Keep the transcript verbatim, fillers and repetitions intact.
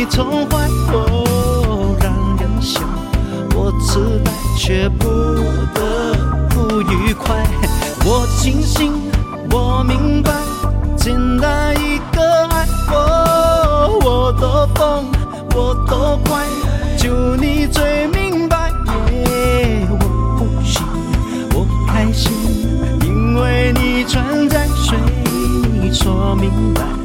你痛坏，哦，让人笑我痴呆，却不得不愉快。我清醒，我明白，简单一个爱，哦，我多疯，我多坏，就你最明白。耶，我不行，我开心，因为你存在，随你说明白。